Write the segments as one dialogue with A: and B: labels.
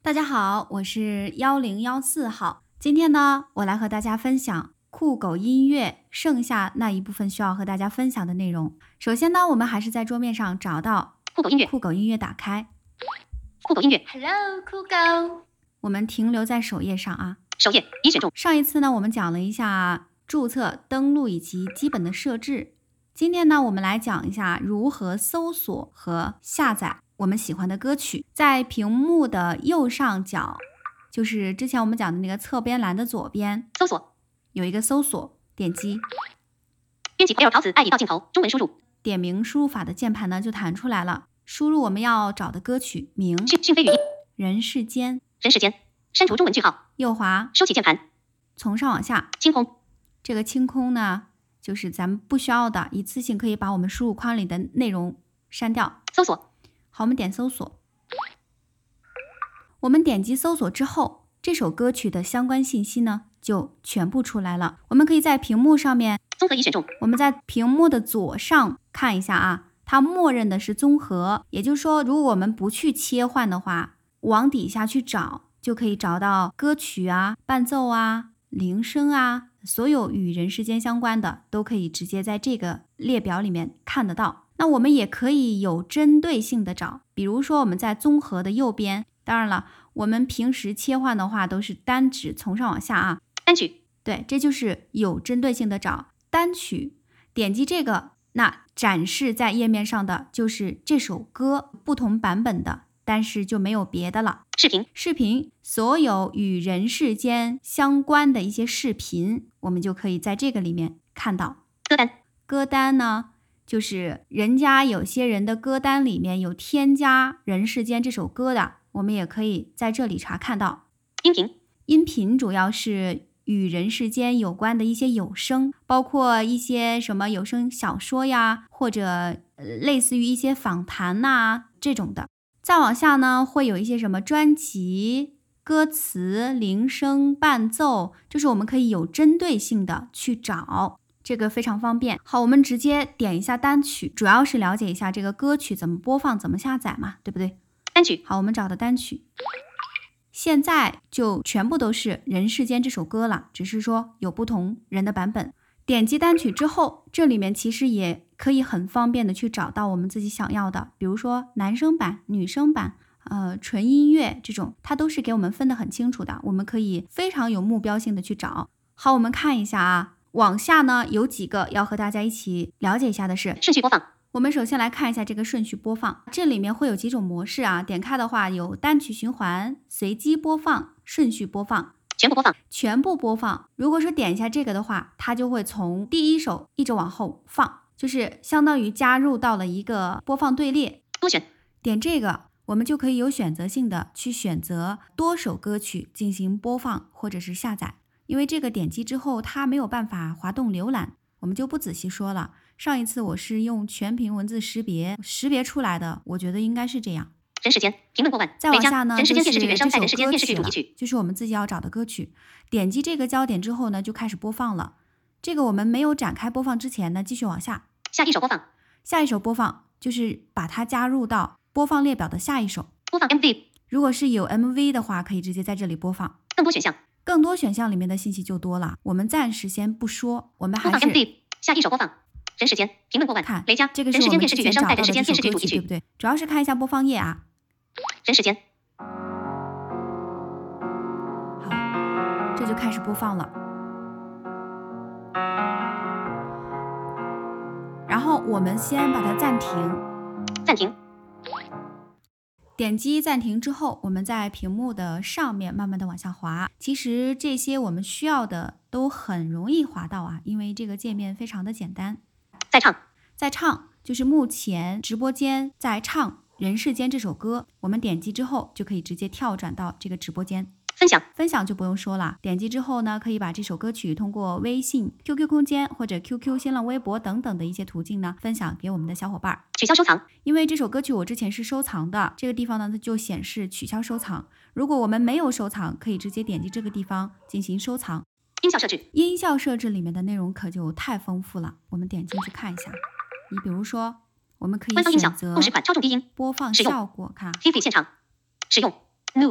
A: 大家好，我是1014号。今天呢，我来和大家分享酷狗音乐剩下那一部分需要和大家分享的内容。首先呢，我们还是在桌面上找到酷狗音乐打开。
B: 酷狗音乐 ，Hello 酷狗。
A: 我们停留在首页上啊。
B: 首页已选中。
A: 上一次呢，我们讲了一下注册、登录以及基本的设置。今天呢，我们来讲一下如何搜索和下载我们喜欢的歌曲。在屏幕的右上角，就是之前我们讲的那个侧边栏的左边，
B: 搜索
A: 有一个搜索，点击。
B: 编辑 L 桃子爱已到镜头，中文输入。
A: 点名输入法的键盘呢就弹出来了，输入我们要找的歌曲名。
B: 讯飞语音。
A: 人世间。
B: 人世间。删除中文句号。
A: 右滑。
B: 收起键盘。从
A: 上往下。
B: 清空。
A: 这个清空呢，就是咱们不需要的，一次性可以把我们输入框里的内容删掉。
B: 搜索。
A: 好，我们点搜索。我们点击搜索之后，这首歌曲的相关信息呢就全部出来了。我们可以在屏幕上面
B: 综合已选中。
A: 我们在屏幕的左上看一下啊，它默认的是综合，也就是说，如果我们不去切换的话，往底下去找，就可以找到歌曲啊、伴奏啊、铃声啊，所有与人世间相关的都可以直接在这个列表里面看得到。那我们也可以有针对性的找，比如说我们在综合的右边，当然了，我们平时切换的话都是单指从上往下啊。
B: 单曲。
A: 对，这就是有针对性的找。单曲，点击这个，那展示在页面上的就是这首歌不同版本的，但是就没有别的了。视频，所有与人世间相关的一些视频，我们就可以在这个里面看到。歌单呢，就是人家有些人的歌单里面有添加人世间这首歌的，我们也可以在这里查看到。音频主要是与人世间有关的一些有声，包括一些什么有声小说呀，或者类似于一些访谈呐这种的。再往下呢，会有一些什么专辑、歌词、铃声、伴奏，就是我们可以有针对性的去找，这个非常方便。好，我们直接点一下单曲，主要是了解一下这个歌曲怎么播放、怎么下载嘛，对不对？
B: 单曲。
A: 好，我们找的单曲。现在就全部都是人世间这首歌了，只是说有不同人的版本。点击单曲之后，这里面其实也可以很方便的去找到我们自己想要的，比如说男生版、女生版、纯音乐这种，它都是给我们分得很清楚的，我们可以非常有目标性的去找。好，我们看一下啊，往下呢有几个要和大家一起了解一下的是
B: 顺序播放。
A: 我们首先来看一下这个顺序播放，这里面会有几种模式啊，点开的话有单曲循环、随机播放、顺序播放、全部播放。如果说点一下这个的话，它就会从第一首一直往后放，就是相当于加入到了一个播放队列。
B: 多选。
A: 点这个，我们就可以有选择性的去选择多首歌曲进行播放或者是下载。因为这个点击之后它没有办法滑动浏览，我们就不仔细说了。上一次我是用全屏文字识别出来的，我觉得应该是这样。
B: 人世间评论过万。
A: 再往下呢，
B: 人世间电视剧原声带
A: 人世间
B: 电视剧主题曲，
A: 就是我们自己要找的歌曲。点击这个焦点之后呢，就开始播放了。这个我们没有展开播放之前呢，继续往下。
B: 下一首播放。
A: 下一首播放就是把它加入到播放列表的下一首。
B: 播放 MV。
A: 如果是有 MV 的话，可以直接在这里播放。
B: 更多选项。
A: 更多选项里面的信息就多了，我们暂时先不说，我们还是
B: 播放 MV。下一首播放。人世间评论过万。
A: 看
B: 雷佳。
A: 这个是我们之前找到的这首歌曲，对不对？主要是看一下播放页啊。
B: 人世间。
A: 好，这就开始播放了。然后我们先把它暂停。
B: 暂停。
A: 点击暂停之后，我们在屏幕的上面慢慢的往下滑。其实这些我们需要的都很容易滑到啊，因为这个界面非常的简单。在唱就是目前直播间在唱人世间这首歌，我们点击之后就可以直接跳转到这个直播间。分享就不用说了，点击之后呢，可以把这首歌曲通过微信、QQ 空间或者 QQ、新浪微博等等的一些途径呢，分享给我们的小伙伴。
B: 取消收藏。
A: 因为这首歌曲我之前是收藏的，这个地方呢它就显示取消收藏。如果我们没有收藏，可以直接点击这个地方进行收藏。音效设置里面的内容可就太丰富了，我们点进去看一下。你比如说，我们可以选择
B: 共识款超重低音
A: 播放效果，看
B: Fifi 现场使用 Nu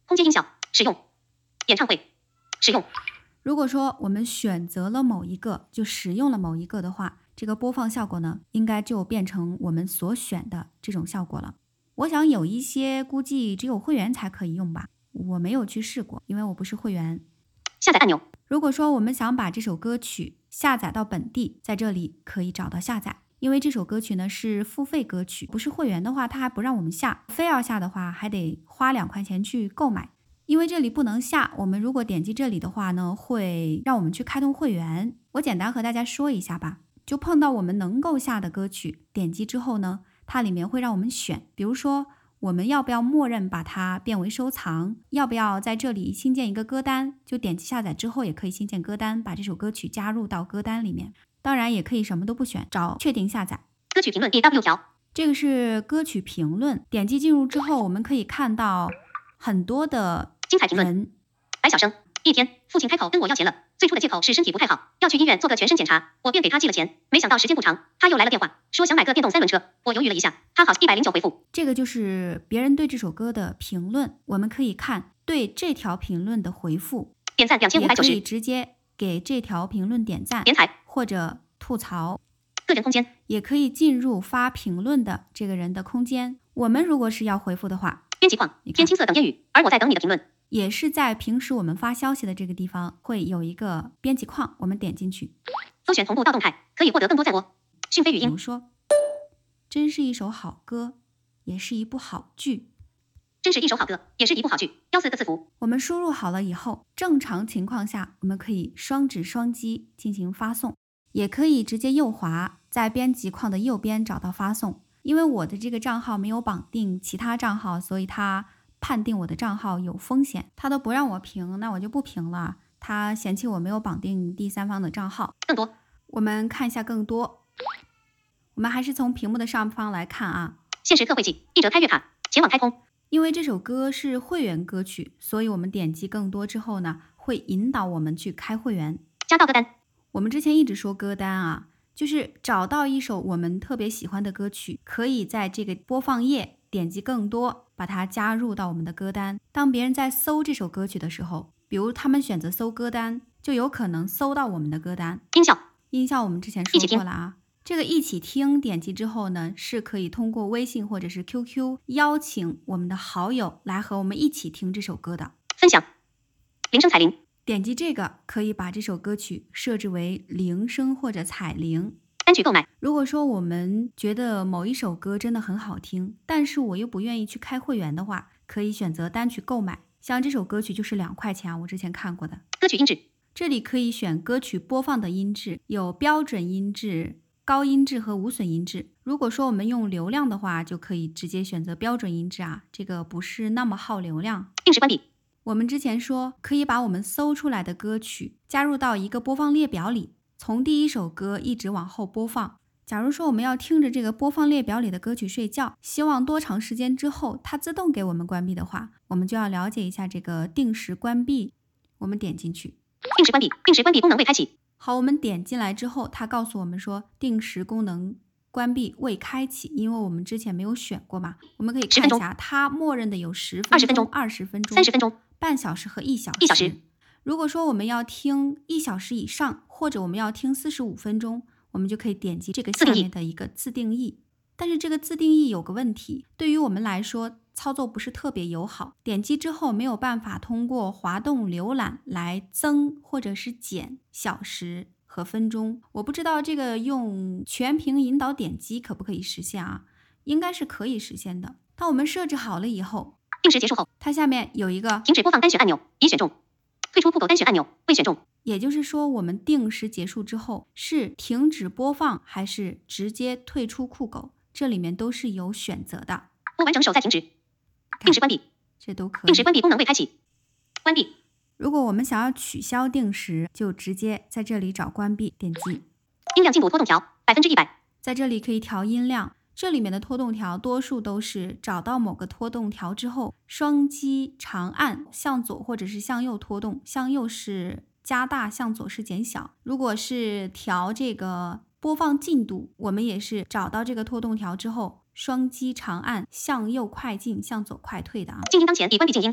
B: 空间音效使用，演唱会使用。
A: 如果说我们选择了某一个，就使用了某一个的话，这个播放效果呢，应该就变成我们所选的这种效果了。我想有一些估计只有会员才可以用吧，我没有去试过，因为我不是会员。
B: 下载按钮。
A: 如果说我们想把这首歌曲下载到本地，在这里可以找到下载。因为这首歌曲呢是付费歌曲，不是会员的话，它还不让我们下，非要下的话还得花2块钱去购买。因为这里不能下，我们如果点击这里的话呢，会让我们去开通会员。我简单和大家说一下吧，就碰到我们能够下的歌曲，点击之后呢，它里面会让我们选，比如说我们要不要默认把它变为收藏，要不要在这里新建一个歌单，就点击下载之后也可以新建歌单，把这首歌曲加入到歌单里面。当然也可以什么都不选，找确定下载。
B: 歌曲评论 DW 条，
A: 这个是歌曲评论，点击进入之后，我们可以看到很多的
B: 精彩评论。白小生，一天，父亲开口跟我要钱了，最初的借口是身体不太好，要去医院做个全身检查，我便给他寄了钱，没想到时间不长，他又来了电话，说想买个电动3轮车，我犹豫了一下，他好109回复。
A: 这个就是别人对这首歌的评论，我们可以看对这条评论的回复，
B: 点赞2590，
A: 也可以直接给这条评论点赞，
B: 点彩
A: 或者吐槽。
B: 个人空间
A: 也可以进入发评论的这个人的空间。我们如果是要回复的话，
B: 编辑框天青色等烟雨，而我在等你的评论。
A: 也是在平时我们发消息的这个地方会有一个编辑框，我们点进去，
B: 搜选同步到动态，可以获得更多赞播。讯飞语音，
A: 比如说，真是一首好歌，也是一部好剧。
B: 真是一首好歌，也是一部好剧。14个字符。
A: 我们输入好了以后，正常情况下，我们可以双指双击进行发送，也可以直接右滑，在编辑框的右边找到发送。因为我的这个账号没有绑定其他账号，所以他判定我的账号有风险，他都不让我评，那我就不评了。他嫌弃我没有绑定第三方的账号。
B: 更多，
A: 我们看一下更多。我们还是从屏幕的上方来看啊。
B: 限时特惠季，1折开月卡，前往开通。
A: 因为这首歌是会员歌曲，所以我们点击更多之后呢，会引导我们去开会员。
B: 加到歌单。
A: 我们之前一直说歌单啊，就是找到一首我们特别喜欢的歌曲，可以在这个播放页点击更多，把它加入到我们的歌单。当别人在搜这首歌曲的时候，比如他们选择搜歌单，就有可能搜到我们的歌单。音效我们之前说过了啊。这个一起听点击之后呢，是可以通过微信或者是 QQ 邀请我们的好友来和我们一起听这首歌的。
B: 分享，铃声彩铃。
A: 点击这个可以把这首歌曲设置为铃声或者彩铃。
B: 单曲购买。
A: 如果说我们觉得某一首歌真的很好听，但是我又不愿意去开会员的话，可以选择单曲购买。像这首歌曲就是2块钱啊，我之前看过的。
B: 歌曲音质，
A: 这里可以选歌曲播放的音质，有标准音质、高音质和无损音质。如果说我们用流量的话，就可以直接选择标准音质啊，这个不是那么耗流量。
B: 定时关闭。
A: 我们之前说可以把我们搜出来的歌曲加入到一个播放列表里，从第一首歌一直往后播放。假如说我们要听着这个播放列表里的歌曲睡觉，希望多长时间之后它自动给我们关闭的话，我们就要了解一下这个定时关闭。我们点进去，
B: 定时关闭，定时关闭功能未开启。
A: 好，我们点进来之后，它告诉我们说定时功能关闭未开启，因为我们之前没有选过嘛。我们可以看一下，它默认的有10分钟、20分钟、
B: 30分钟、
A: 半小时和1小时。
B: 1小时。
A: 如果说我们要听1小时以上，或者我们要听45分钟，我们就可以点击这个下面的一个自定义。但是这个自定义有个问题，对于我们来说操作不是特别友好，点击之后没有办法通过滑动浏览来增或者是减小时和分钟。我不知道这个用全屏引导点击可不可以实现啊？应该是可以实现的。当我们设置好了以后，
B: 定时结束后，
A: 它下面有一个
B: 停止播放单选按钮，已选中。退出酷狗单选按钮，未选中。
A: 也就是说，我们定时结束之后是停止播放还是直接退出酷狗，这里面都是有选择的。
B: 播完整首再停止。定时关闭，
A: 这都可以。
B: 定时关闭功能未开启，关闭。
A: 如果我们想要取消定时，就直接在这里找关闭，点击。
B: 音量进度拖动条100%，
A: 在这里可以调音量。这里面的拖动条多数都是找到某个拖动条之后，双击长按向左或者是向右拖动，向右是加大，向左是减小。如果是调这个播放进度，我们也是找到这个拖动条之后，双击长按向右快进，向左快退的啊。
B: 静音当前已关闭静音。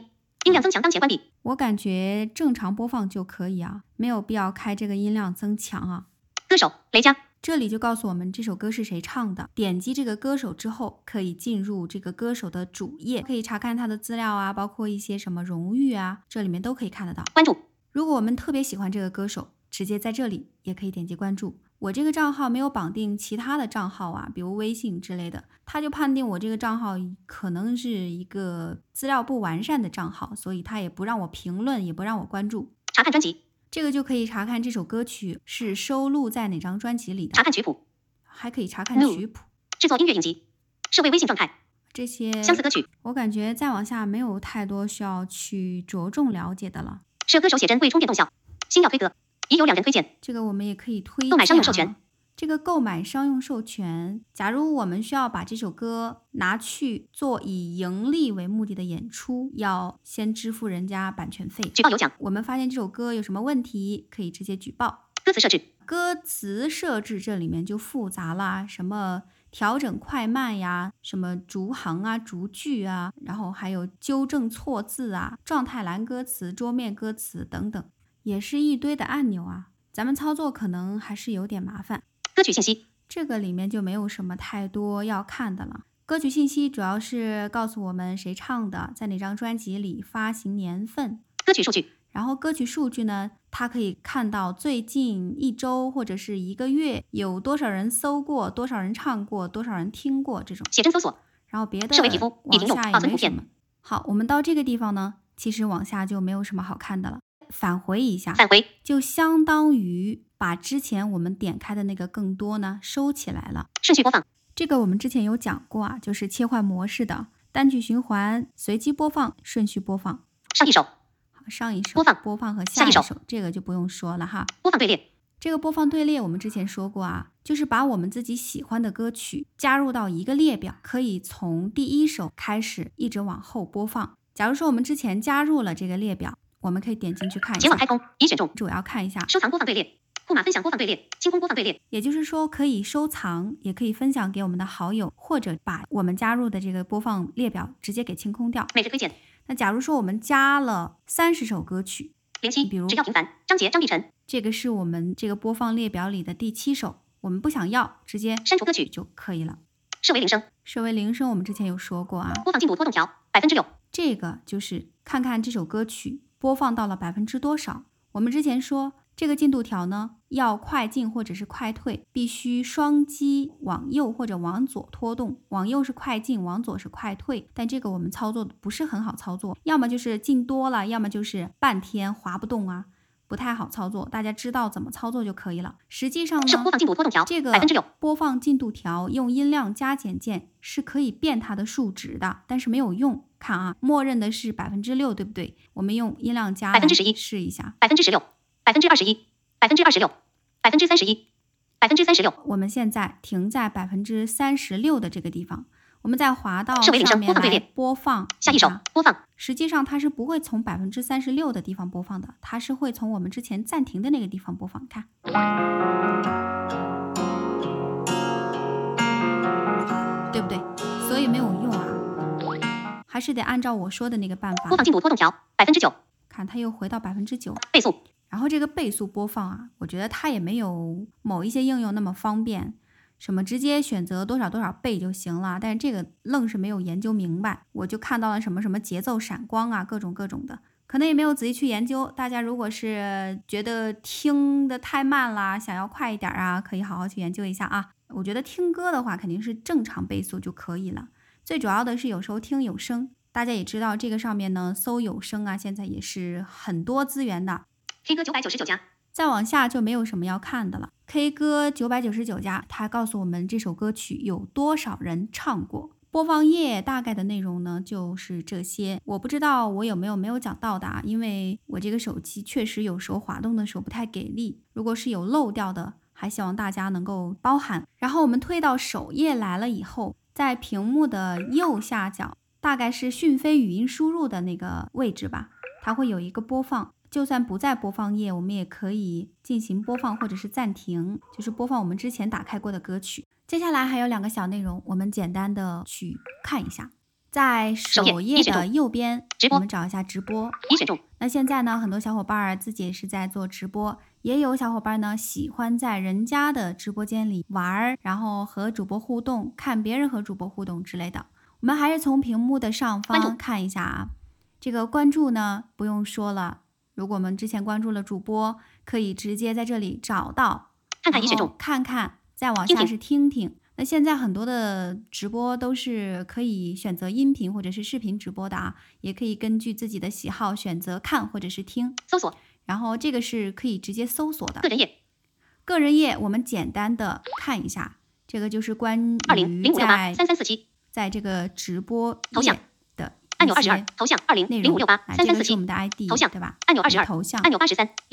B: 音量增强当前关闭。
A: 我感觉正常播放就可以啊，没有必要开这个音量增强啊。
B: 歌手雷佳，
A: 这里就告诉我们这首歌是谁唱的。点击这个歌手之后，可以进入这个歌手的主页，可以查看他的资料啊，包括一些什么荣誉啊，这里面都可以看得到。
B: 关注。
A: 如果我们特别喜欢这个歌手，直接在这里也可以点击关注。我这个账号没有绑定其他的账号啊，比如微信之类的，他就判定我这个账号可能是一个资料不完善的账号，所以他也不让我评论，也不让我关注。
B: 查看专辑，
A: 这个就可以查看这首歌曲是收录在哪张专辑里的。
B: 查看曲谱，
A: 还可以查看曲谱。
B: 制作音乐影集，设为微信状态。
A: 这些
B: 相似歌曲，
A: 我感觉再往下没有太多需要去着重了解的了。
B: 设歌手写真未充电动效，星耀推歌，已有2人推荐。
A: 这个我们也可以推荐。
B: 购买商用授权。
A: 这个购买商用授权，假如我们需要把这首歌拿去做以盈利为目的的演出，要先支付人家版权费。
B: 举报有奖。
A: 我们发现这首歌有什么问题，可以直接举报。
B: 歌词设置，
A: 歌词设置这里面就复杂啦，什么调整快慢呀，什么逐行啊、逐句啊，然后还有纠正错字啊、状态栏歌词、桌面歌词等等，也是一堆的按钮啊，咱们操作可能还是有点麻烦。
B: 歌曲信息，
A: 这个里面就没有什么太多要看的了。歌曲信息主要是告诉我们谁唱的，在哪张专辑里，发行年份。
B: 歌曲数据，
A: 然后歌曲数据呢，它可以看到最近1周或者是1个月有多少人搜过，多少人唱过，多少人听过这种。
B: 写真搜索，
A: 然后别的
B: 设为皮肤，已停用，保存图
A: 片。好，我们到这个地方呢，其实往下就没有什么好看的了。返回一下，
B: 返回
A: 就相当于把之前我们点开的那个更多呢收起来了。
B: 顺序播放，
A: 这个我们之前有讲过啊，就是切换模式的单曲循环、随机播放、顺序播放。
B: 上一首，
A: 好，上一首
B: 播放
A: 和下一首，这个就不用说了哈。
B: 播放队列，
A: 这个播放队列我们之前说过啊，就是把我们自己喜欢的歌曲加入到一个列表，可以从第1首开始一直往后播放。假如说我们之前加入了这个列表，我们可以点进去看一下。
B: 前往开空，已选中。
A: 主要看一下
B: 收藏播放队列、库码分享播放队列、清空播放队列。
A: 也就是说，可以收藏，也可以分享给我们的好友，或者把我们加入的这个播放列表直接给清空掉。
B: 每日推荐。
A: 那假如说我们加了30首歌曲，
B: 零七，
A: 比如
B: 只要平凡，张杰、张碧晨，
A: 这个是我们这个播放列表里的第7首，我们不想要，直接
B: 删除歌曲
A: 就可以了。
B: 设为铃声，
A: 设为铃声，我们之前有说过啊。
B: 播放进度拖动条6%，
A: 这个就是看看这首歌曲播放到了多少。我们之前说这个进度条呢，要快进或者是快退，必须双击往右或者往左拖动，往右是快进，往左是快退。但这个我们操作的不是很好操作，要么就是进多了，要么就是半天滑不动啊，不太好操作。大家知道怎么操作就可以了。实际上呢，
B: 播放进度拖动条
A: 这个
B: 6%，
A: 播放进度条用音量加减键是可以变它的数值的，但是没有用。看啊，默认的是6%，对不对？我们用音量加
B: 11%
A: 试一下
B: ，16%、21%、26%、31%、36%。我
A: 们现在停在36%的这个地方，我们再滑到
B: 上
A: 面来播放
B: 下一首播放。
A: 实际上它是不会从36%的地方播放的，它是会从我们之前暂停的那个地方播放。看，对不对？所以没有用啊。还是得按照我说的那个办法。
B: 播放进度拖动条9%，
A: 看它又回到9%。
B: 倍速，
A: 然后这个倍速播放啊，我觉得它也没有某一些应用那么方便，什么直接选择多少倍就行了。但是这个愣是没有研究明白，我就看到了什么节奏闪光啊，各种的，可能也没有仔细去研究。大家如果是觉得听得太慢啦，想要快一点啊，可以好好去研究一下啊。我觉得听歌的话肯定是正常倍速就可以了。最主要的是有时候听有声，大家也知道这个上面呢搜有声啊，现在也是很多资源的。
B: K 歌999家，
A: 再往下就没有什么要看的了。K 歌999家，它告诉我们这首歌曲有多少人唱过。播放页大概的内容呢就是这些，我不知道我有没有讲到的啊，因为我这个手机确实有时候滑动的时候不太给力，如果是有漏掉的，还希望大家能够包涵。然后我们推到首页来了以后，在屏幕的右下角，大概是讯飞语音输入的那个位置吧，它会有一个播放。就算不在播放页，我们也可以进行播放或者是暂停，就是播放我们之前打开过的歌曲。接下来还有2个小内容，我们简单的去看一下。 在首页的右边，我们找一下直播，
B: 已选中。
A: 那现在呢，很多小伙伴自己也是在做直播，也有小伙伴呢喜欢在人家的直播间里玩，然后和主播互动，看别人和主播互动之类的。我们还是从屏幕的上方看一下啊，这个关注呢不用说了，如果我们之前关注了主播，可以直接在这里找到，
B: 看看已选中，
A: 看看，再往下是听听。那现在很多的直播都是可以选择音频或者是视频直播的啊，也可以根据自己的喜好选择看或者是听。
B: 搜索，
A: 然后这个是可以直接搜索的。
B: 个人页，
A: 个人页我们简单的看一下，这个就是关于在这个直播页的
B: 按钮22，头像2005683347，
A: 我们的 ID
B: 头像
A: 对吧？
B: 按钮22，
A: 头像
B: 按钮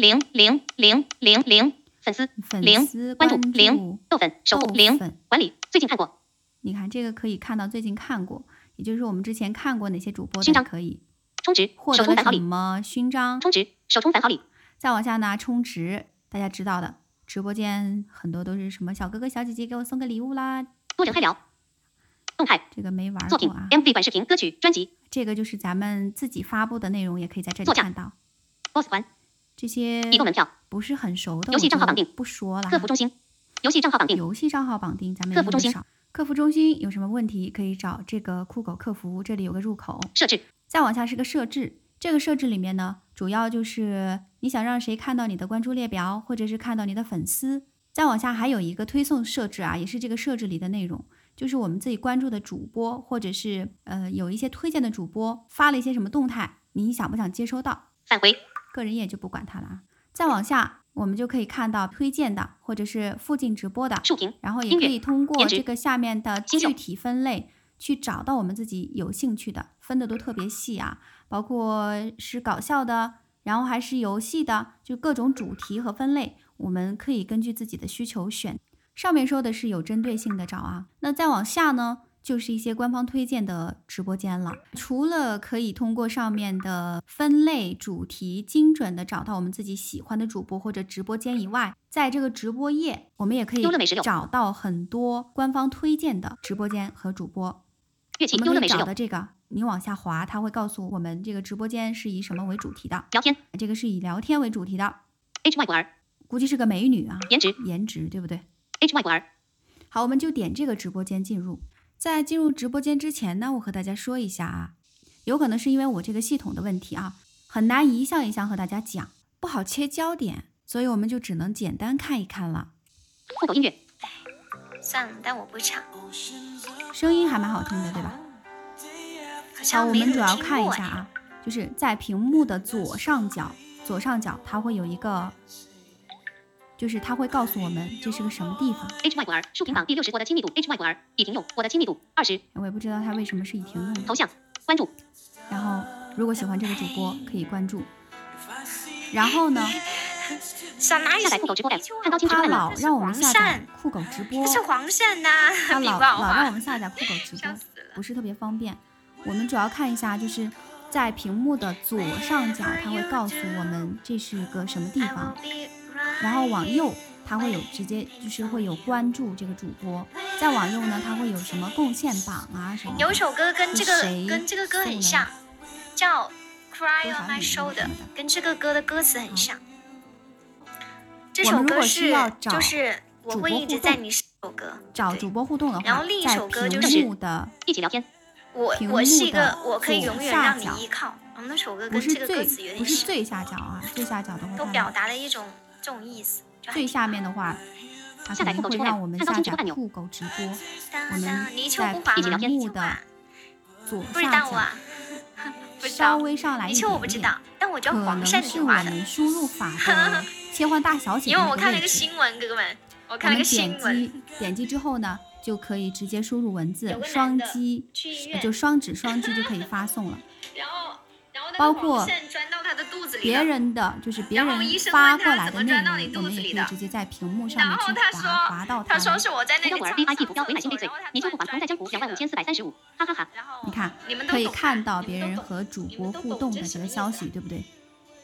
B: 83000000，粉丝0，关注0，豆粉守护0，管理最近看过。
A: 你看这个可以看到最近看过，也就是说我们之前看过哪些主播的可以
B: 充值，
A: 获得什么勋章？
B: 充值，首充返好礼。
A: 再往下呢，充值，大家知道的，直播间很多都是什么小哥哥小姐姐给我送个礼物啦，
B: 多人嗨聊。动态
A: 这个没玩过啊。
B: 作品 MV 短视频歌曲专辑，
A: 这个就是咱们自己发布的内容，也可以在这里看到。
B: boss 团
A: 这些
B: 移动门票
A: 不是很熟的，
B: 游戏账号绑定
A: 不说了。
B: 客服中心游戏账号绑定，
A: 游戏账号绑定咱们
B: 客服中心
A: 少。客服中心有什么问题可以找这个酷狗客服，这里有个入口。
B: 设置，
A: 再往下是个设置，这个设置里面呢，主要就是你想让谁看到你的关注列表，或者是看到你的粉丝。再往下还有一个推送设置啊，也是这个设置里的内容。就是我们自己关注的主播，或者是有一些推荐的主播发了一些什么动态，你想不想接收到？
B: 返回
A: 个人页就不管它了啊。再往下，我们就可以看到推荐的，或者是附近直播的
B: 竖屏，
A: 然后也可以通过这个下面的具体分类去找到我们自己有兴趣的，分的都特别细啊，包括是搞笑的，然后还是游戏的，就各种主题和分类，我们可以根据自己的需求选。上面说的是有针对性的找啊，那再往下呢，就是一些官方推荐的直播间了。除了可以通过上面的分类主题精准的找到我们自己喜欢的主播或者直播间以外，在这个直播页我们也可以找到很多官方推荐的直播间和主播。我们可以找的这个，你往下滑，它会告诉我们这个直播间是以什么为主题的。
B: 聊天，
A: 这个是以聊天为主题的。
B: H 外国儿，
A: 估计是个美女啊，颜值对不对？
B: H 外国儿。
A: 好，我们就点这个直播间进入。在进入直播间之前呢，我和大家说一下啊，有可能是因为我这个系统的问题啊，很难一项一项和大家讲，不好切焦点，所以我们就只能简单看一看了。
B: 酷狗音乐，
C: 算了，但我不唱。
A: 声音还蛮好听的，对吧？好，我们主要看一下啊，就是在屏幕的左上角它会有一个。就是它会告诉我们这是个什么地方。
B: H 外国儿竖屏榜第60，我的亲密度 H 外国儿已停用，我的亲密度20。
A: 我也不知道它为什么是已停用的。
B: 头像关注，
A: 然后如果喜欢这个主播可以关注。然后呢，
B: 下载酷狗直播 app， 看高清直播
A: 他老让我们下载酷狗直播，
C: 这是黄鳝呐，
A: 他老让我们下载酷狗直播，不是特别方便。我们主要看一下，就是在屏幕的左上角，它会告诉我们这是个什么地方。然后往右它会有直接就是会有关注这个主播，再往右呢它会有什么贡献榜啊什么。
C: 有一首歌跟这个歌很像，叫 Cry on My Shoulder， 跟这个歌的歌词很像。这首歌是就是我会一直在你这首歌
A: 找主播互动的话，
C: 然后另一首歌就是
B: 一起聊天。
C: 我是一个我可以永远让你依靠。我们那首歌跟这个歌词有点像，
A: 不是最下角啊，最下角的话
C: 都表达了一种这种意思。
A: 最下面的话，它可能会让我们下载酷狗直播。我们在屏幕的左下角稍微上来一点点，
C: 我不知道，但我知道黄鳝
A: 是我们输入法的切换大小写的
C: 因为我看了一个新闻，哥哥们，我看了一个新闻。
A: 点击之后呢，就可以直接输入文字，双击就双指双击就可以发送了。包括别人的，就是别人发过来的内容，我们也可以直接在屏幕上面去滑到它。
C: 他说是我在那个
B: VIP 图标回买新被罪，泥鳅不还同在江湖25435，哈哈哈。
A: 你看，可以看到别人和主播互动的这个消息，对不对？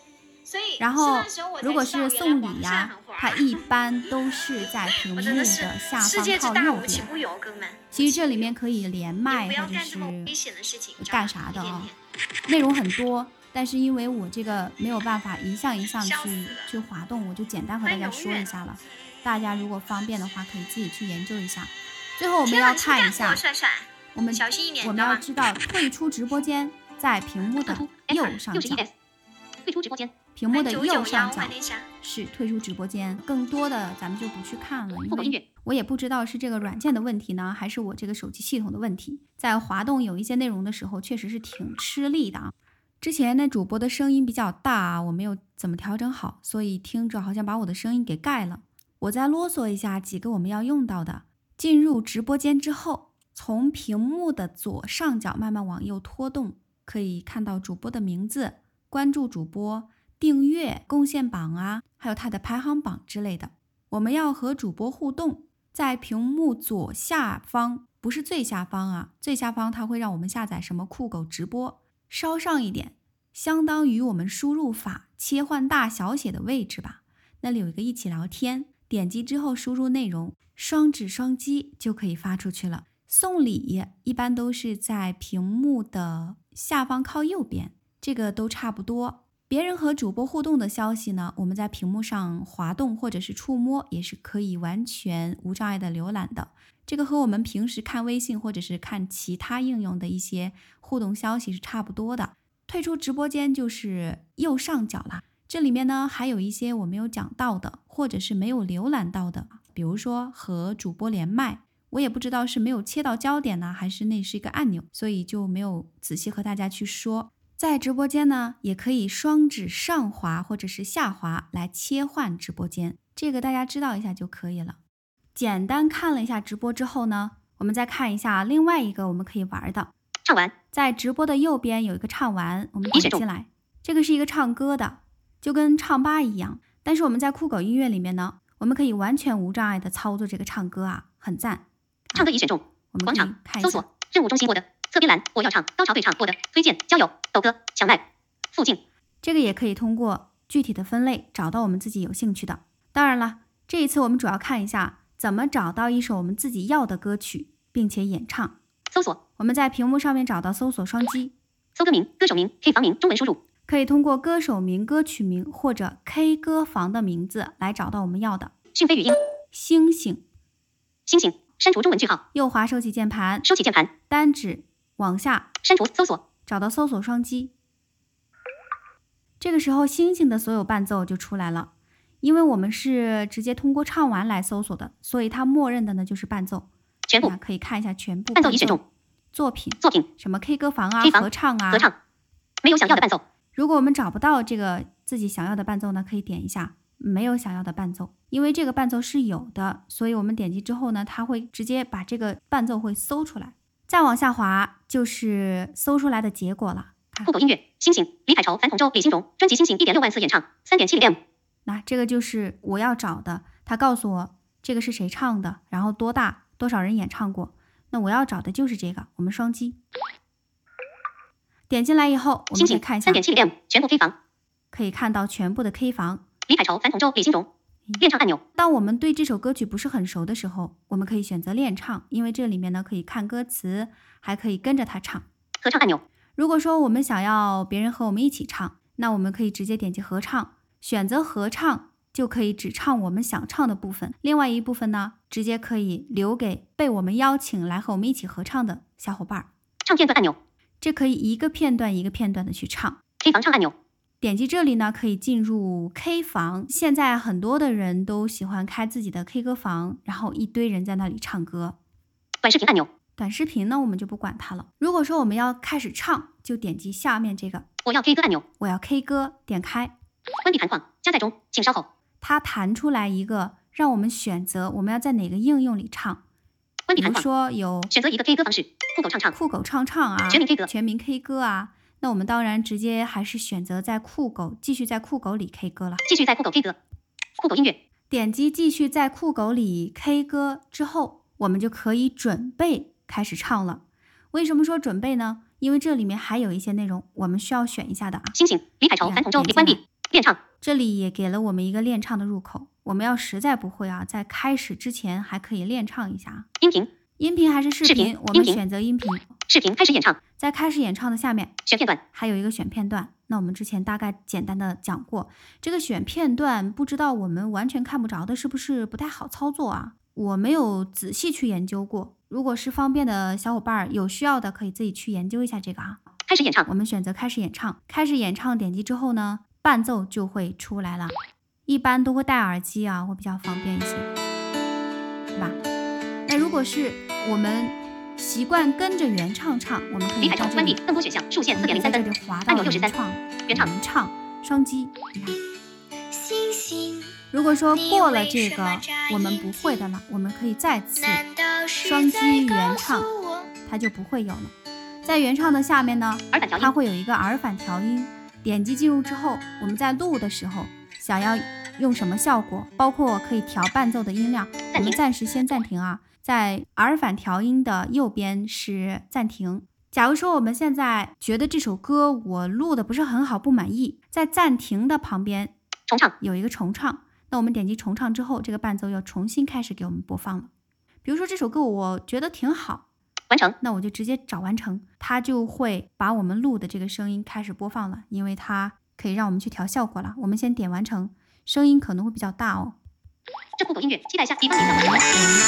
A: 然后如果是送礼呀，它一般都是在屏幕的下方靠右边。其实这里面可以连麦或者是干啥的啊，内容很多，但是因为我这个没有办法一项一项去滑动，我就简单和大家说一下了。大家如果方便的话，可以自己去研究一下。最后我们要看一下，我们要知道退出直播间在屏幕的右上角。
B: 退出直播间，
A: 屏幕的右上角是退出直播间。更多的咱们就不去看了，因为我也不知道是这个软件的问题呢，还是我这个手机系统的问题。在滑动有一些内容的时候，确实是挺吃力的啊。之前那主播的声音比较大啊，我没有怎么调整好，所以听着好像把我的声音给盖了。我再啰嗦一下几个我们要用到的。进入直播间之后，从屏幕的左上角慢慢往右拖动，可以看到主播的名字、关注主播、订阅、贡献榜啊，还有他的排行榜之类的。我们要和主播互动，在屏幕左下方，不是最下方啊，最下方它会让我们下载什么酷狗直播，稍上一点，相当于我们输入法切换大小写的位置吧。那里有一个一起聊天，点击之后输入内容，双指双击就可以发出去了。送礼一般都是在屏幕的下方靠右边，这个都差不多。别人和主播互动的消息呢，我们在屏幕上滑动或者是触摸也是可以完全无障碍的浏览的。这个和我们平时看微信或者是看其他应用的一些互动消息是差不多的。退出直播间就是右上角啦，这里面呢还有一些我没有讲到的，或者是没有浏览到的，比如说和主播连麦，我也不知道是没有切到焦点呢，还是那是一个按钮，所以就没有仔细和大家去说。在直播间呢，也可以双指上滑或者是下滑来切换直播间，这个大家知道一下就可以了。简单看了一下直播之后呢，我们再看一下另外一个我们可以玩的
B: 唱玩。
A: 在直播的右边有一个唱玩，我们点进来，这个是一个唱歌的，就跟唱吧一样，但是我们在酷狗音乐里面呢，我们可以完全无障碍的操作这个唱歌啊，很赞。
B: 唱歌已选中，
A: 我们可以看一下
B: 搜索任务中心我的侧边栏，我要唱高潮对唱我的推荐交友抖歌抢麦附近，
A: 这个也可以通过具体的分类找到我们自己有兴趣的。当然了，这一次我们主要看一下怎么找到一首我们自己要的歌曲并且演唱。
B: 搜索，
A: 我们在屏幕上面找到搜索双击，
B: 搜歌名、歌手名、K 房名，中文输入，
A: 可以通过歌手名、歌曲名或者 K 歌房的名字来找到我们要的。
B: 讯飞语音，
A: 星星，
B: 星星，删除中文句号，
A: 右滑收起键盘，
B: 收起键盘，
A: 单指往下
B: 删除，搜索，
A: 找到搜索双击。这个时候星星的所有伴奏就出来了，因为我们是直接通过唱完来搜索的，所以它默认的呢就是伴奏。
B: 全部
A: 可以看一下全部
B: 伴奏已选中，
A: 作品
B: 什
A: 么 K 歌房啊、
B: K 房
A: 合唱啊，
B: 没有想要的伴奏。
A: 如果我们找不到这个自己想要的伴奏呢，可以点一下没有想要的伴奏，因为这个伴奏是有的，所以我们点击之后呢，它会直接把这个伴奏会搜出来。再往下滑就是搜出来的结果了。
B: 酷狗音乐，星星，李凯潮、樊同舟、李新荣，专辑星星1.6万次演唱，3.7M。
A: 那这个就是我要找的，他告诉我这个是谁唱的，然后多大，多少人演唱过。那我要找的就是这个，我们双击点进来以后，我们可以看一下
B: 3.7M 全部 K 房，
A: 可以看到全部的 K 房，
B: 李凯潮、樊同舟、李新荣，练唱按钮。
A: 当我们对这首歌曲不是很熟的时候，我们可以选择练唱，因为这里面呢可以看歌词，还可以跟着它唱。
B: 合唱按钮。
A: 如果说我们想要别人和我们一起唱，那我们可以直接点击合唱，选择合唱就可以只唱我们想唱的部分，另外一部分呢直接可以留给被我们邀请来和我们一起合唱的小伙伴。
B: 唱片段按钮，
A: 这可以一个片段一个片段的去唱。
B: K 房唱按钮，
A: 点击这里呢可以进入 K 房。现在很多的人都喜欢开自己的 K 歌房，然后一堆人在那里唱歌。
B: 短视频按钮，
A: 短视频呢我们就不管它了。如果说我们要开始唱，就点击下面这个
B: 我要 K 歌按钮，
A: 我要 K 歌，点开，
B: 关闭弹框，加载中，请稍后。
A: 它弹出来一个让我们选择我们要在哪个应用里唱。比如说有
B: 选择一个 K 歌方式，酷狗唱唱，
A: 酷狗唱唱啊，
B: 全民 K 歌，
A: 全民 K 歌啊，那我们当然直接还是选择在酷狗，继续在酷狗里 K 歌了。
B: 继续在酷狗 K 歌，酷狗音乐，
A: 点击继续在酷狗里 K 歌之后，我们就可以准备开始唱了。为什么说准备呢？因为这里面还有一些内容我们需要选一下的啊。
B: 星星，李凯潮、樊同舟，关闭， 练唱，
A: 这里也给了我们一个练唱的入口。我们要实在不会啊，在开始之前还可以练唱一下。音频还是视频？我们选择音频。
B: 视频开始演唱，
A: 在开始演唱的下面
B: 选片段，
A: 还有一个选片段。那我们之前大概简单的讲过，这个选片段不知道我们完全看不着的是不是不太好操作啊？我没有仔细去研究过，如果是方便的小伙伴有需要的可以自己去研究一下这个啊。
B: 开始演唱，
A: 我们选择开始演唱。开始演唱点击之后呢，伴奏就会出来了。一般都会戴耳机啊，会比较方便一些，对吧？那如果是我们习惯跟着原唱唱，我们可以
B: 离海关闭更多选项，竖线4.03分，
A: 在这里滑到原唱双击，你看。如果说过了这个我们不会的了，我们可以再次双击原唱，它就不会有了。在原唱的下面呢，它会有一个耳返调音，点击进入之后，我们在录的时候想要用什么效果，包括可以调伴奏的音量，我们暂时先暂停啊。在耳返调音的右边是暂停。假如说我们现在觉得这首歌我录的不是很好，不满意，在暂停的旁边
B: 重唱
A: 有一个重唱，那我们点击重唱之后，这个伴奏要重新开始给我们播放了。比如说这首歌我觉得挺好，
B: 完成，
A: 那我就直接找完成，它就会把我们录的这个声音开始播放了，因为它可以让我们去调效果了。我们先点完成，声音可能会比较大哦。
B: 这酷狗音乐，期待下，比方点上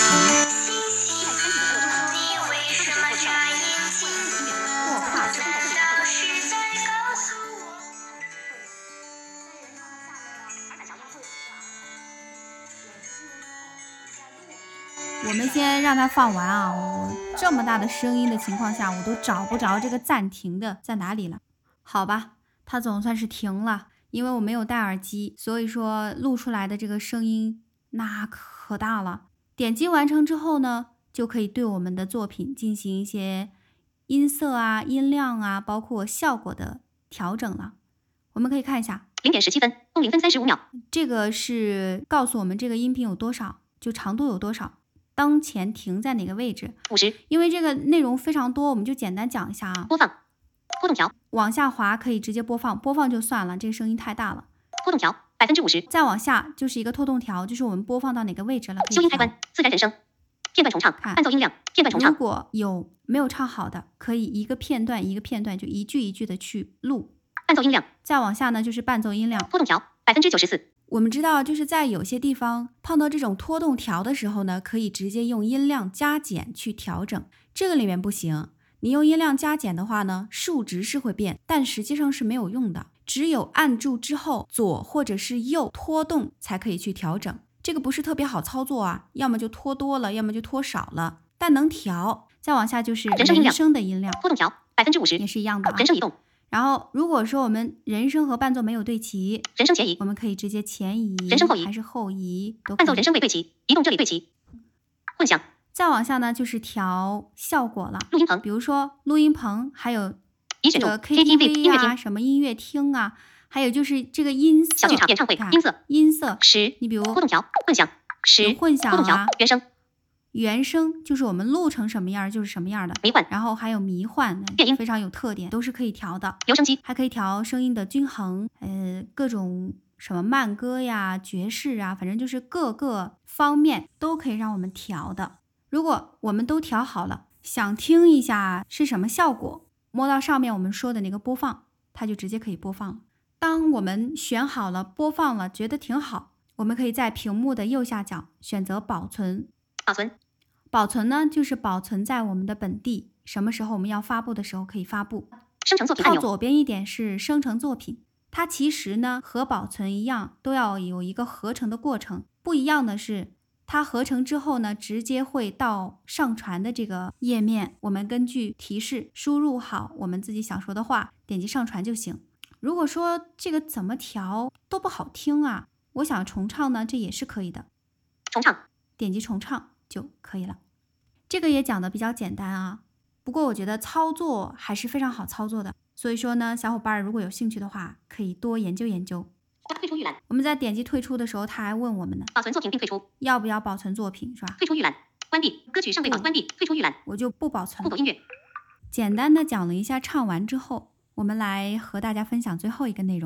A: 我们先让它放完啊！我这么大的声音的情况下，我都找不着这个暂停的在哪里了。好吧，它总算是停了，因为我没有戴耳机，所以说录出来的这个声音那可大了。点击完成之后呢，就可以对我们的作品进行一些音色啊、音量啊，包括效果的调整了。我们可以看一下
B: 0点17分，共0分35秒。
A: 这个是告诉我们这个音频有多少，就长度有多少。当前停在哪个位置
B: 50，
A: 因为这个内容非常多，我们就简单讲一下啊。
B: 播放，拖动条，
A: 往下滑可以直接播放，播放就算了，这个声音太大了。
B: 拖动条50%，
A: 再往下就是一个拖动条，就是我们播放到哪个位置了。
B: 修音开关，自然人声，片段重唱，伴奏音量，片段重唱。
A: 如果有没有唱好的，可以一个片段一个片段就一句一句的去录。
B: 伴奏音量，
A: 再往下呢就是伴奏音量，
B: 拖动条94%。
A: 我们知道，就是在有些地方碰到这种拖动条的时候呢，可以直接用音量加减去调整。这个里面不行，你用音量加减的话呢，数值是会变，但实际上是没有用的。只有按住之后，左或者是右拖动才可以去调整。这个不是特别好操作啊，要么就拖多了，要么就拖少了，但能调。再往下就是人声的音量，
B: 拖动条50%，
A: 也是一样的啊。
B: 人声移动。
A: 然后如果说我们人声和伴奏没有对齐，
B: 人声前移，
A: 我们可以直接前移，
B: 人声后移
A: 还是后移都可以。
B: 伴奏人声未对齐，移动这里对齐。混响。
A: 再往下呢就是调效果了，
B: 录音棚，
A: 比如说录音棚，还有
B: 这
A: 个 KTV 啊，什么音乐厅啊，还有就是这个音色，
B: 小剧场、演唱会，
A: 音色
B: 10，
A: 你比如
B: 拖动条，混响10，
A: 混响啊，
B: 原声
A: 就是我们录成什么样就是什么样的，
B: 迷幻，
A: 然后还有迷幻，
B: 电音
A: 非常有特点，都是可以调的。
B: 留声机
A: 还可以调声音的均衡，各种什么慢歌呀、爵士啊，反正就是各个方面都可以让我们调的。如果我们都调好了，想听一下是什么效果，摸到上面我们说的那个播放，它就直接可以播放了。当我们选好了播放了，觉得挺好，我们可以在屏幕的右下角选择保存。保存呢，就是保存在我们的本地，什么时候我们要发布的时候可以发布。
B: 生成作品按钮，
A: 靠左边一点是生成作品，它其实呢和保存一样，都要有一个合成的过程。不一样的是，它合成之后呢，直接会到上传的这个页面，我们根据提示输入好我们自己想说的话，点击上传就行。如果说这个怎么调都不好听啊，我想重唱呢，这也是可以的。
B: 重唱，
A: 点击重唱就可以了。这个也讲的比较简单啊，不过我觉得操作还是非常好操作的，所以说呢，小伙伴如果有兴趣的话，可以多研究研究。
B: 退出预览，
A: 我们在点击退出的时候，他还问我们呢，
B: 保存作品并退出，
A: 要不要保存作品是吧？
B: 退出预览，关闭歌曲尚未保存，关闭，退出预览，
A: 我就不保存。
B: 酷狗音乐，
A: 简单的讲了一下唱完之后，我们来和大家分享最后一个内容。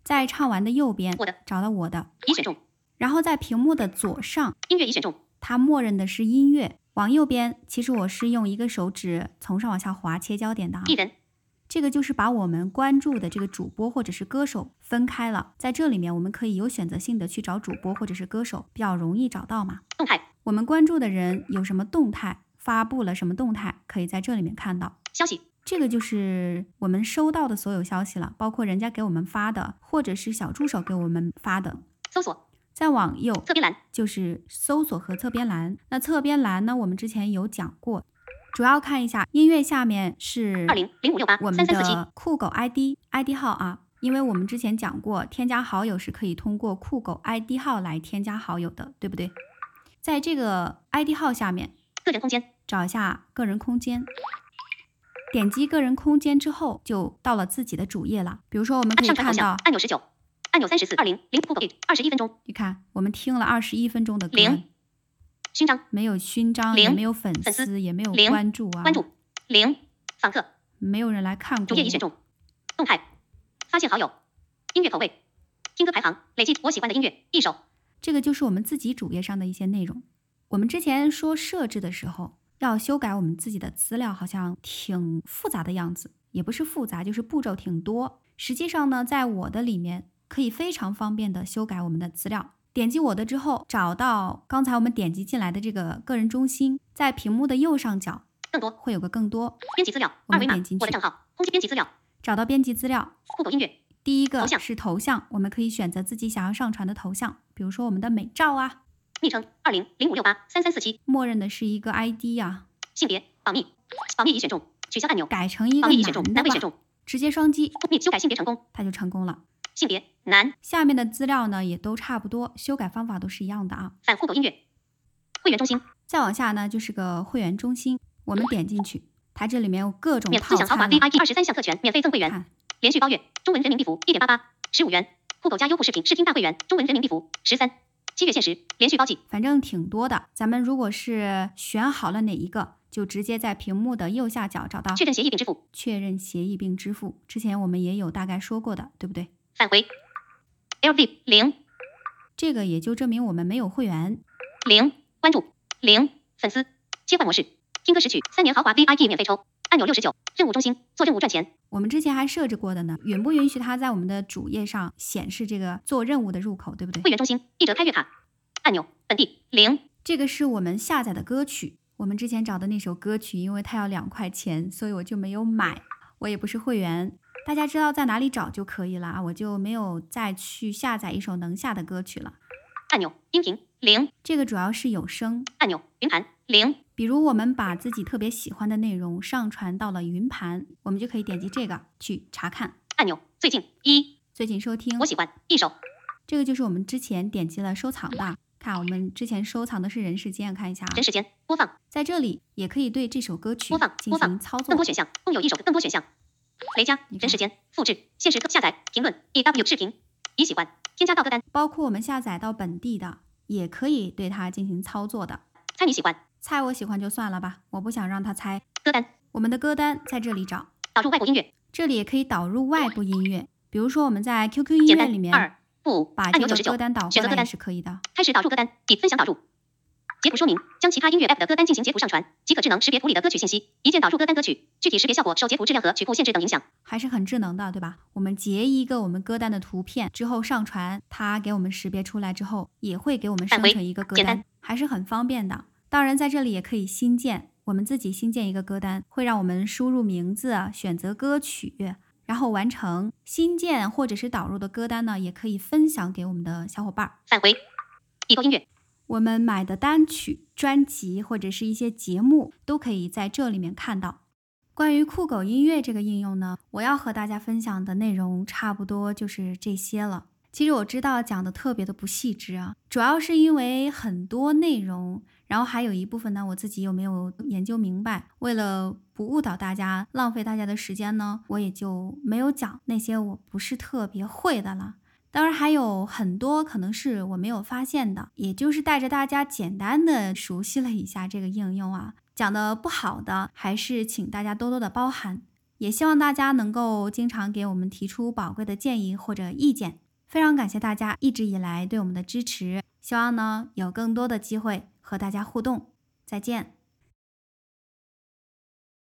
A: 在唱完的右边
B: 我的
A: 找到我的，
B: 已选中，
A: 然后在屏幕的左上
B: 音乐已选中，
A: 它默认的是音乐。往右边，其实我是用一个手指从上往下滑切焦点的啊。
B: 艺人，
A: 这个就是把我们关注的这个主播或者是歌手分开了，在这里面我们可以有选择性的去找主播或者是歌手，比较容易找到嘛。
B: 动态，
A: 我们关注的人有什么动态，发布了什么动态，可以在这里面看到。
B: 消息，
A: 这个就是我们收到的所有消息了，包括人家给我们发的，或者是小助手给我们发的。
B: 搜索，
A: 再往右，
B: 侧边栏
A: 就是搜索和侧边栏。那侧边栏呢，我们之前有讲过，主要看一下音乐下面是
B: 200568
A: 我们的酷狗 ID 号啊，因为我们之前讲过，添加好友是可以通过酷狗 ID 号来添加好友的，对不对？在这个 ID 号下面，
B: 个人空间，
A: 找一下个人空间。点击个人空间之后，就到了自己的主页了。比如说，我们可以看到
B: 按钮19，按钮34，20酷狗21分钟。
A: 你看，我们听了21分钟的歌，
B: 勋章
A: 没有勋章，也没有粉丝，也没有关注啊，
B: 零访客，
A: 没有人来看过。
B: 主页已选中，动态，发现好友，音乐口味，听歌排行，累计我喜欢的音乐1首。
A: 这个就是我们自己主页上的一些内容。我们之前说设置的时候，要修改我们自己的资料，好像挺复杂的样子，也不是复杂，就是步骤挺多。实际上呢，在我的里面可以非常方便的修改我们的资料。点击我的之后，找到刚才我们点击进来的这个个人中心，在屏幕的右上角
B: 更多
A: 会有个更多，
B: 编辑资料，
A: 我们点进去，
B: 我的账号，空间编辑资料，
A: 找到编辑资料，
B: 酷狗音乐。
A: 第一个是头像，我们可以选择自己想要上传的头像，比如说我们的美照啊。
B: 昵称2005683347，
A: 默认的是一个 ID 啊。
B: 性别保密，保密已选中，取消按钮，
A: 改成一个男的吧，直接双击，
B: 修改性别成功，
A: 它就成功了。
B: 性别男，
A: 下面的资料呢也都差不多，修改方法都是一样的啊。
B: 反酷狗音乐会员中心，
A: 再往下呢就是个会员中心，我们点进去，它这里面有各种套餐，
B: 免享豪华 VIP 23项特权，免费赠会员，连续包月，中文人民币服 1.88，15元，酷狗加优酷视频视听大会员，中文人民币服13，7月限时，连续包季，
A: 反正挺多的。咱们如果是选好了哪一个，就直接在屏幕的右下角找到
B: 确认协议并支付，
A: 确认协议并支付。之前我们也有大概说过的，对不对？
B: 返回 LV 0，
A: 这个也就证明我们没有会员。
B: 0关注0粉丝，切换模式，听歌识曲，3年豪华 VIP 免费抽，按钮69，任务中心，做任务赚钱。
A: 我们之前还设置过的呢，允不允许它在我们的主页上显示这个做任务的入口，对不对？
B: 会员中心1折开月卡，按钮本地0，
A: 这个是我们下载的歌曲。我们之前找的那首歌曲，因为它要2块钱，所以我就没有买。我也不是会员，大家知道在哪里找就可以了啊，我就没有再去下载一首能下的歌曲了。
B: 按钮音频0，
A: 这个主要是有声。
B: 按钮云盘0，
A: 比如我们把自己特别喜欢的内容上传到了云盘，我们就可以点击这个去查看。
B: 按钮最近1，
A: 最近收听，
B: 我喜欢1首，
A: 这个就是我们之前点击了收藏的。看我们之前收藏的是人世间，看一下
B: 人世间播放，
A: 在这里也可以对这首歌曲进行操作。
B: 更多选项，共有1首，更多选项。雷加人世间复制现实下载评论 EW 视频已喜欢添加到歌单，
A: 包括我们下载到本地的也可以对它进行操作的。
B: 猜你喜欢，
A: 猜我喜欢就算了吧，我不想让它猜。
B: 歌单，
A: 我们的歌单在这里找，
B: 导入外部音乐，
A: 这里也可以导入外部音乐，比如说我们在 QQ 音乐里面把这个歌单导过来也是可以的。
B: 开始导入歌单，已分享导入。截图说明：将其他音乐 App 的歌单进行截图上传，即可智能识别图里的歌曲信息，一键导入歌单歌曲。具体识别效果受截图质量和曲库限制等影响。
A: 还是很智能的，对吧？我们截一个我们歌单的图片之后上传，它给我们识别出来之后，也会给我们生成一个歌单，还是很方便的。当然，在这里也可以新建，我们自己新建一个歌单，会让我们输入名字、选择歌曲，然后完成新建或者是导入的歌单呢，也可以分享给我们的小伙伴。
B: 返回已购音乐，
A: 我们买的单曲、专辑或者是一些节目都可以在这里面看到。关于酷狗音乐这个应用呢，我要和大家分享的内容差不多就是这些了。其实我知道讲的特别的不细致啊，主要是因为很多内容，然后还有一部分呢我自己又没有研究明白，为了不误导大家，浪费大家的时间呢，我也就没有讲那些我不是特别会的了。当然还有很多可能是我没有发现的，也就是带着大家简单的熟悉了一下这个应用啊，讲的不好的还是请大家多多的包涵。 也希望大家能够经常给我们提出宝贵的建议或者意见。非常感谢大家一直以来对我们的支持，希望呢有更多的机会和大家互动。再见。